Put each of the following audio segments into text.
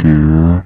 scared?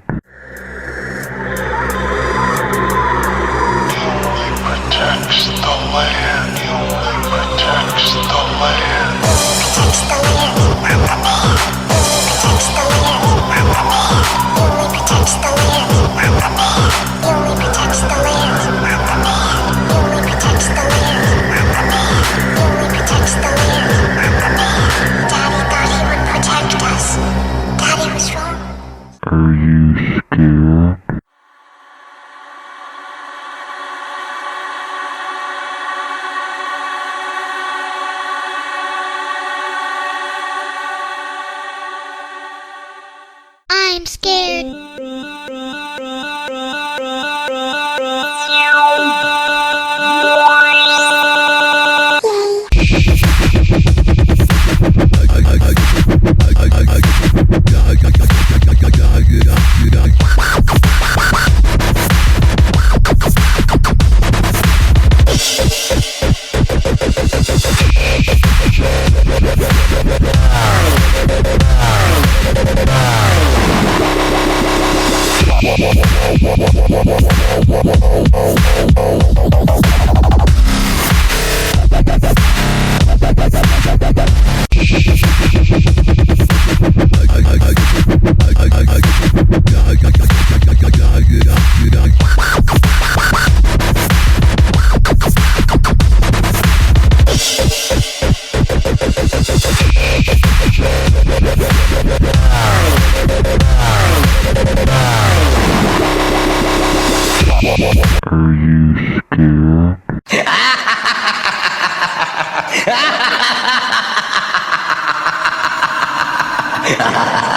Protects the land. He only protects the land. Protects the land, not the man. Protects the land, not the man. He only protects the land, not the man. He only protects the land, not the man. He only protects the land, not the man. He only protects the land, not the man. Daddy thought he would protect us. Daddy was wrong. Are you scared? I'm scared. Are you scared?